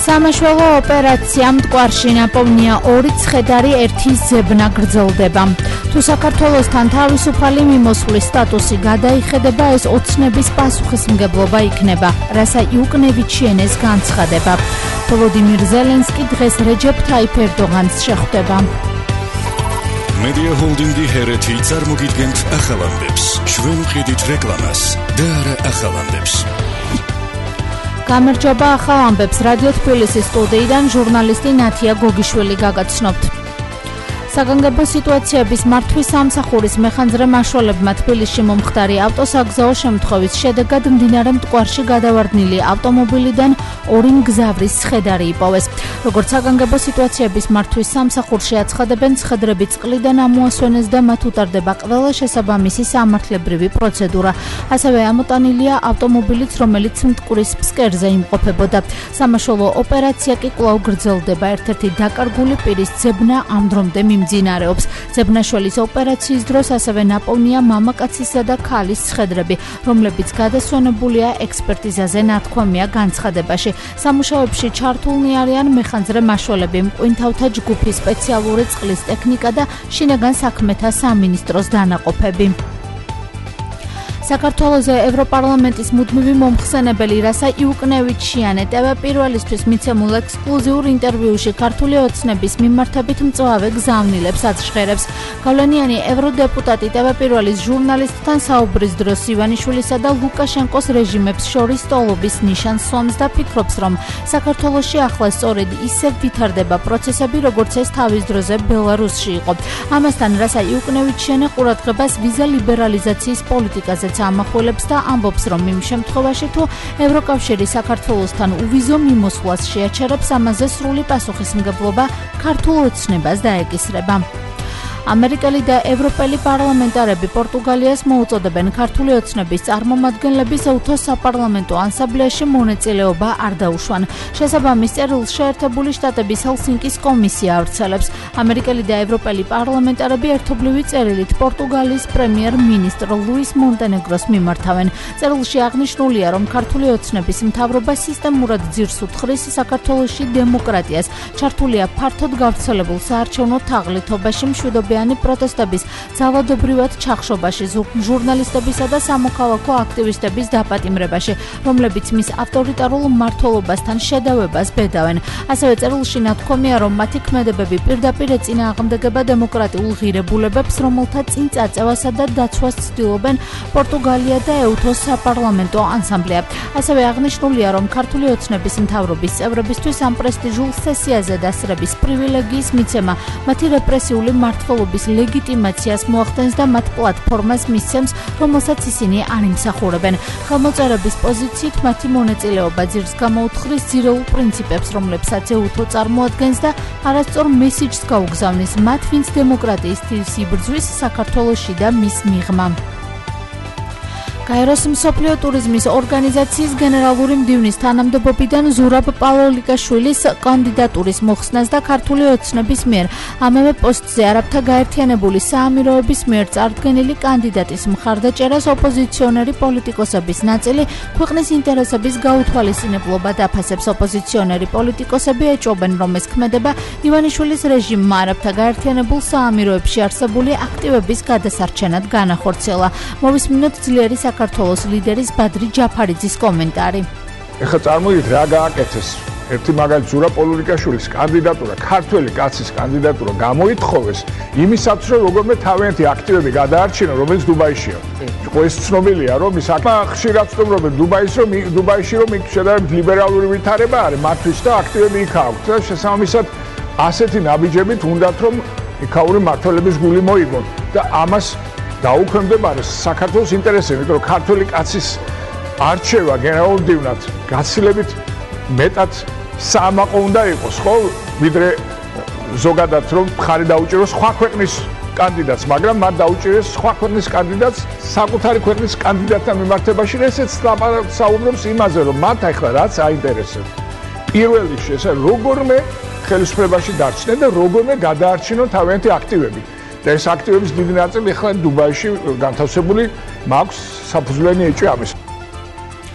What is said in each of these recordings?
სამაშველო ოპერაცია მტკვარში ნაპოვნია 2 ცხედარი 1 ზებნა გრძელდება. თუ საქართველოსთან თავისუფალი მიმოსვლის სტატუსი გადაიხედება, ეს ოცნების პასუხისმგებლობა იქნება, რასაც იუკნევიჩიენეს განცხადება. ვოლოდიმირ ზელენსკი დღეს რეჯეფ ტაიფ ერდოღანს შეხვდება. Media Holdingi Hereti წარმოგიდგენთ ახალამდებს. ჩვენ ვყიდით რეკლამას და არა ახალამდებს. გამარჯობა ახალამდებს რადიო თბილისის სტუდიიდან ჟურნალისტი ნათია გოგიშვილი გაგაცნობთ. საგანგებო სიტუაციების მართვის სამსახურის მეხანძრე მაშველებმა თბილისში მომხდარი ავტოსაგზაო შემთხვევის შედეგად მდინარე მტკვარში გადავარდნილი ავტომობილიდან 2 მგზავრის ცხედარი იპოვეს. როგორც საგანგებო სიტუაციების მართვის სამსახურში აცხადებენ, ცხედრები წყლიდან ამოასვენეს და მათ უტარდება ყველა შესაბამისი სამართლებრივი პროცედურა. ასევე ამოტანილია ავტომობილიც, რომელიც მტკვრის ფსკერზე იმყოფებოდა. სამაშველო ოპერაცია კი კვლავ გრძელდება. ერთ-ერთი დაკარგული პირის ძებნა ამ დრომდე მიმდინარეობს. ძებნაშველის ოპერაციის დროს ასევე ნაპოვნია მამაკაცისა და ქალის ცხედრები, რომლებიც გადასვენებულია ექსპერტიზაზე ნათქვამია განცხადებაში. სამუშაოებში ჩართულნი არიან მეხანძრე მაშველები, მყინვართა ჯგუფის სპეციალური წყლის ტექნიკა და შინაგან საქმეთა სამინისტროს დანაყოფები. საქართველოზე ევროპარლამენტის მუდმივი მომხსენებელი რასა იუკნევიჩიანე TV1-ისთვის მიცემულ ექსკლუზიურ ინტერვიუში ქართული ოცნების მიმართებით მწვავე გზავნილებს აჩხერებს. გავლენიანი ევროდეპუტატი TV1-ის ჟურნალისტთან საუბრის დროს ივანიშვილისა და ლუკაშენკოს რეჟიმებს შორის ტოლობის ნიშანს სვამს და ფიქრობს, რომ საქართველოში ახლა სწორედ ისე ვითარდება პროცესები, როგორც ეს თავის დროზე ბელარუსში იყო. ამასთან რასა იუკნევიჩიანე ყურადღებას ვიზა ლიბერალიზაციის პოლიტიკაზე ამახვილებს და ამბობს, რომ იმ შემთხვევაში თუ ევროკავშირი საქართველოსთან უვიზო მიმოსვლას შეაჩერებს, ამაზე სრული პასუხისმგებლობა ქართულ ოცნებას დაეკისრება. ამერიკელი და ევროპელი პარლამენტარები პორტუგალიას მოუწოდებენ ქართული ოცნების წარმომადგენლების უთო საპარლამენტო ასამბლეაში მონაწილეობა არ დაუშვან. შესაბამის წერილს შეერთებული შტატების ჰელსინკის კომისია ავრცელებს. ამერიკელი და ევროპელი პარლამენტარები ერთობლივი წერილით პორტუგალიის პრემიერ-მინისტრ ლუის მონტენეგროს მიმართავენ. წერილში აღნიშნულია, რომ ქართული ოცნების მთავრობა სისტემურად ძირს უთხრის საქართველოში დემოკრატიას, ჩართულია ფართოდ გავრცელებულ საარჩევნო თაღლითობაში, მშვიდობიანი პროტესტების, ძალადობრივად ჩახშობაში, ჟურნალისტებისა და სამოქალაქო აქტივისტების დაპატიმრებაში, რომლებიც მის ავტორიტარულ მმართველობასთან შედავებას ბედავენ. ასევე წერილში ნათქვამია, რომ მათი ქმედებები პირდაპირ ეწინააღმდეგება დემოკრატიულ ღირებულებებს, რომელთა წინ წაწევასა და დაცვას ცდილობენ პორტუგალია და ეუთოს საპარლამენტო ასამბლეა. ასევე აღნიშნულია, რომ ქართული ოცნების მთავრობის წევრებისთვის ამ პრესტიჟულ სესიაზე დასწრების პრივილეგიის მიცემა მათი რეპრესიული მმართველობის ლეგიტიმაციას მოახდენს და მათ პლატფორმას მისცემს, რომელსაც ისინი არ იმსახურებენ. ხელმოწერების პოზიციით მათი მონაწილეობა ძირს გამოუთხრის ძირეულ პრინციპებს, რომლებსაც ეუთო წარმოადგენს და არასწორ მესიჯს გაუგზავნის მათ, ვინც დემოკრატიის თილს იბრძვის საქართველოში და მის მიღმა. გაეროს მსოფლიო ტურიზმის ორგანიზაციის გენერალური მდივნის თანამდებობიდან ზურაბ პავლიკაშვილის კანდიდატურის მოხსნას და ქართული ოცნების მიერ ამავე პოსტზე არაბთა გაერთიანებული საამიროების მიერ წარდგენილი კანდიდატის მხარდაჭერას ოპოზიციონერი პოლიტიკოსების ნაწილი ქვეყნის ინტერესების გაუთვალისწინებლობა დაფასებს. ოპოზიციონერი პოლიტიკოსები ეჭვობენ, რომ ეს ქმედება ივანიშვილის რეჟიმმა არაბთა გაერთიანებულ საამიროებში არსებული აქტივების გადასარჩენად განახორციელა. მოვისმინოთ ძლიერი საქართველოს ლიდერის ბადრი ჯაფარიძის კომენტარი. ეხლა წარმოგიდგენთ რა გააკეთეს. ერთი მაგალითად ზურაბ პავლიკაშვილის კანდიდატურა, ქართველი კაცის კანდიდატურა გამოითხოვეს იმისათვის, რომ როგორმე თავიანთი აქტივები გადაარჩინა, რომელიც დუბაიშია. ეს ცნობილია, რომ ის აქ ხშირად ვწნობენ დუბაიში რომ იქ შედარებით ლიბერალური ვითარება არის მათთვის და აქტივები იქ აქვთ და შესაბამისად ასეთი ნაბიჯებით უნდათ რომ იქაური მმართველების გული მოიგონ და ამას დაუქვემდებარეს საქართველოს ინტერესები, იმიტომ რომ ქართველი კაცის არჩევა გენერალურ მდივნად გაცილებით მეტად საამაყო უნდა იყოს, ხო? ვიდრე ზოგადად რომ მხარი დაუჭიროს სხვა ქვეყნის კანდიდატს, მაგრამ მათ დაუჭირეს სხვა ქვეყნის კანდიდატს საკუთარი ქვეყნის კანდიდატთან მიმართებაში, ესეც საუბრობს იმაზე, რომ მათ ახლა რაც აინტერესებს. პირველ რიგში ეს როგორმე ხელისუფლებაში დარჩნენ და როგორმე გადაარჩინონ თავიანთი აქტივები. და ეს აქტივების დიდი ნაწილი ახლა დუბაიში განთავსებული მაქვს საფუძვლიანი ეჭვი ამის.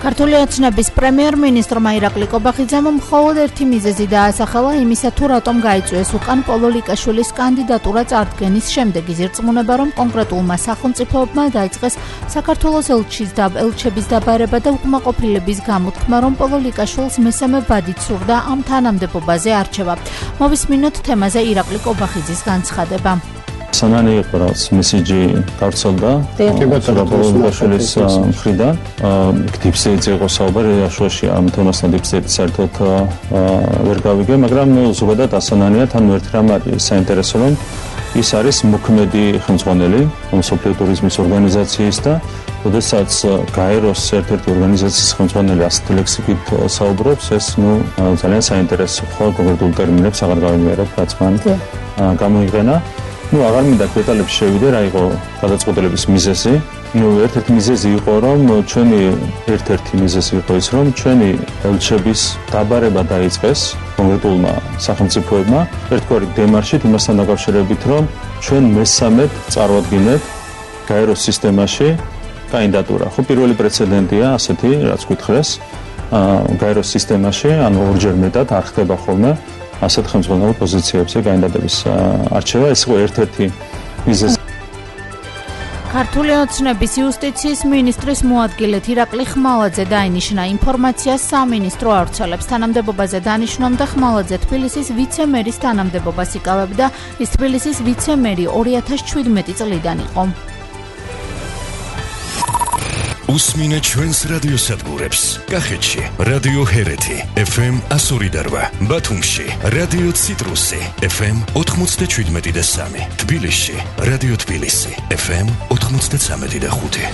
ქართული ოცნების პრემიერ-მინისტრმა ირაკლი კობახიძემ მხოლოდ ერთი მიზეზი დაასახელა იმისა, თუ რატომ გაიწვიეს უკან პოლოლიკაშვილის კანდიდატურა წარდგენის შემდეგ. იზირწმუნება, რომ კონკრეტულმა სახელმწიფოებმა დაიწყეს საქართველოს ელჩების დაბარება და უკმაყოფილების გამოთქმა, რომ პოლოლიკაშვილს მესამე ვადით სურდა ამ თანამდებობაზე არჩევა. მოვისმინოთ თემაზე ირაკლი კობახიძის განცხადება. სანანი იყო რაც მესიჯი გავრცელდა პოლოლიკაშვილის მხრიდან. დიფსეიძე იყო საუბარი აშუაში ამ თემასთან დიფსეიძე საერთოდ ვერ გავიგე, მაგრამ ზოგადად ასანანია თან ერთ რამ არის საინტერესო, რომ ის არის მოქმედი ხელმძღვანელი მსოფლიო ტურიზმის ორგანიზაციის და როდესაც გაეროს ერთ-ერთი ორგანიზაციის ხელმძღვანელი ასეთ ლექსიკით საუბრობს, ეს ძალიან საინტერესო ხო კონკრეტულ ტერმინებს აღარ გავიმეორებ, რაც მან გამოიყენა. აღარ მინდა დეტალებში შევიდე, რა იყო გადაწყვეტილების მიზეზი. ერთ-ერთი მიზეზი იყო, რომ ერთ-ერთი მიზეზი იყო ის, რომ ჩვენი ელჩების დაბარება დაიწყეს კონკრეტულმა სახელმწიფოებმა ერთგვარი დემარშით იმასთან დაკავშირებით, რომ ჩვენ მესამედ წარვადგინეთ გაეროს სისტემაში კანდიდატურა. ხო, პირველი პრეცედენტია ასეთი, რაც გითხრეს, გაეროს სისტემაში, ანუ ორჯერ მეტად არ ხდება ხოლმე ასეთ ხელმძღვანელ პოზიციებზე კანდიდატების არჩევა. ეს იყო ერთ-ერთი მიზეზი. ქართული ოცნების იუსტიციის მინისტრის მოადგილედ ირაკლი ხმალაძე დაინიშნა ინფორმაციას სამინისტრო ავრცელებს. თანამდებობაზე დანიშნვამდე ხმალაძე თბილისის ვიცემერის თანამდებობას იკავებდა. ის თბილისის ვიცემერი 2017 წლიდან იყო. უსმინე ჩვენს რადიოსადგურებს. კახეთში რადიო ჰერეთი FM 102.8, ბათუმში რადიო ციტრუსი FM 97.3, თბილისში რადიო თბილისი FM 93.5.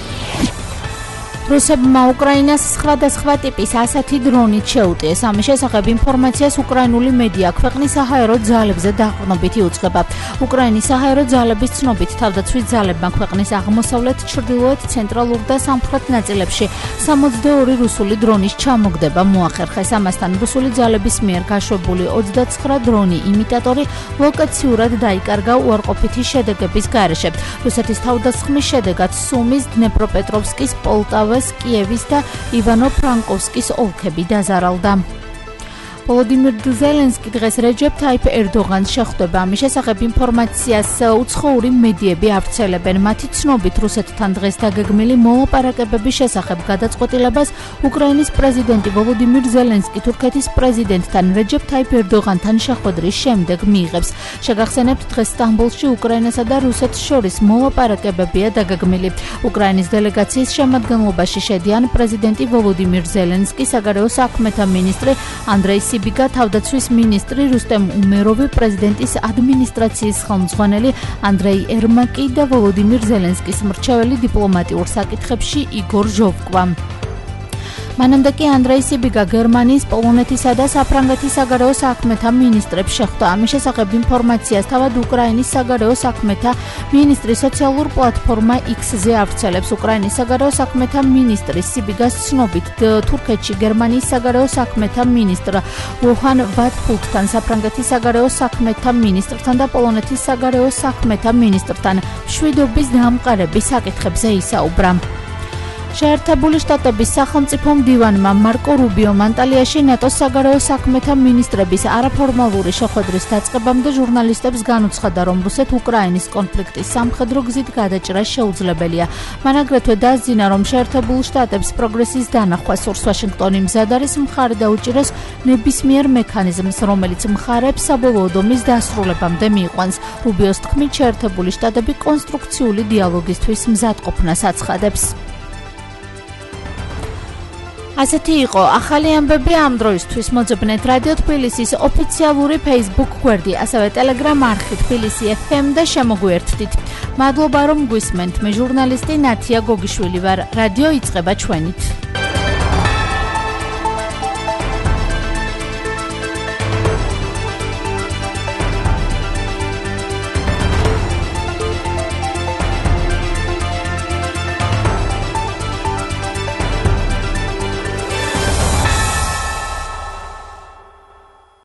რუსებმა უკრაინას სხვადასხვა ტიპის ასეთი დრონით შეუტიეს. ამის შესახებ ინფორმაციას უკრაინული მედია ქვეყნის საჰაერო ძალებზე დაყრდნობით იუძღება. უკრაინის საჰაერო ძალების ცნობით, თავდაცვის ძალებმა ქვეყნის აღმოსავლეთ, ჩრდილოეთ, ცენტრალურ და სამხრეთ ნაწილებში 62 რუსული დრონის ჩამოგდება მოახერხეს. ამასთან რუსული ძალების მიერ გაშვებული 29 დრონი იმიტატორი ლოკაციურად დაიკარგა უარყოფითი შედეგების გარეშე. რუსეთის თავდასხმის შედეგად სუმის, დნეპროპეტროვსკის, პოლტავას, კიევის და ივანო-ფრანკოვსკის ოლქები დაზარალდა. ვოლოდიმირ ზელენსკი დღეს რეჯეფ ტაიპ ერდოღანს შეხვდება. ამის შესახებ ინფორმაციას უცხოური მედიები ავრცელებენ. მათი ცნობით, რუსეთთან დღეს დაგეგმილი მოლაპარაკებების შესახებ გადაწყვეტილებას უკრაინის პრეზიდენტი ვოლოდიმირ ზელენსკი თურქეთის პრეზიდენტთან რეჯეფ ტაიპ ერდოღანთან შეხვედრის შემდეგ მიიღებს. შეგახსენებთ, დღეს სტამბოლში უკრაინასა და რუსეთს შორის მოლაპარაკებებია დაგეგმილი. უკრაინის დელეგაციის შემადგენლობაში შედიან პრეზიდენტი ვოლოდიმირ ზელენსკი, საგარეო საქმეთა მინისტრი ანდრეი სიბიგა, თავდაცვის მინისტრი რუსტემ უმეროვი, პრეზიდენტის ადმინისტრაციის ხელმძღვანელი ანდრეი ერმაკი და ვოლოდიმირ ზელენსკის მრჩეველი დიპლომატიურ საკითხებში იგორ ჟოვკვა. მანამდე კი ანდრეი სიბიგა გერმანიის, პოლონეთისა და საფრანგეთის საგარეო საქმეთა მინისტრებს შეხვდა. ამის შესახებ ინფორმაციას თავად უკრაინის საგარეო საქმეთა მინისტრის სოციალურ პლატფორმა X-ზე ავრცელებს. უკრაინის საგარეო საქმეთა მინისტრის სიბიგას ცნობით, თურქეთში გერმანიის საგარეო საქმეთა მინისტრ ვოჰან ვატფულტთან, საფრანგეთის საგარეო საქმეთა მინისტრთან და პოლონეთის საგარეო საქმეთა მინისტრთან მშვიდობის დამყარების საკითხებზე ისაუბრა. შეერთებული შტატების სახელმწიფო მდივანმა მარკო რუბიომ ანტალიაში ნატოს საგარეო საქმეთა მინისტრების არაფორმალური შეხვედრის დაწყებამდე ჟურნალისტებს განუცხადა, რომ რუსეთ-უკრაინის კონფლიქტის სამხედრო გზით გადაჭრა შეუძლებელია. მან აგრეთვე დაძინა, რომ შეერთებულ შტატებს პროგრესის დანახვა სურს. ვაშინგტონი მზად არის მხარი დაუჭიროს ნებისმიერ მექანიზმს, რომელიც მხარებს საბოლოო ომის დასრულებამდე მიიყვანს. რუბიოს თქმით, შეერთებული შტატები კონსტრუქციული დიალოგისთვის მზადყოფნას აცხადებს. ასეთი იყო ახალი ამბები ამ დროისთვის. მოძებნეთ რადიო თბილისის ოფიციალური Facebook გვერდი, ასევე Telegram არხი თბილისი FM და შემოგვიერთდით. მადლობა რომ გვისმენთ. მე ჟურნალისტი ნათია გოგიშვილი ვარ. რადიო იწყება ჩვენით.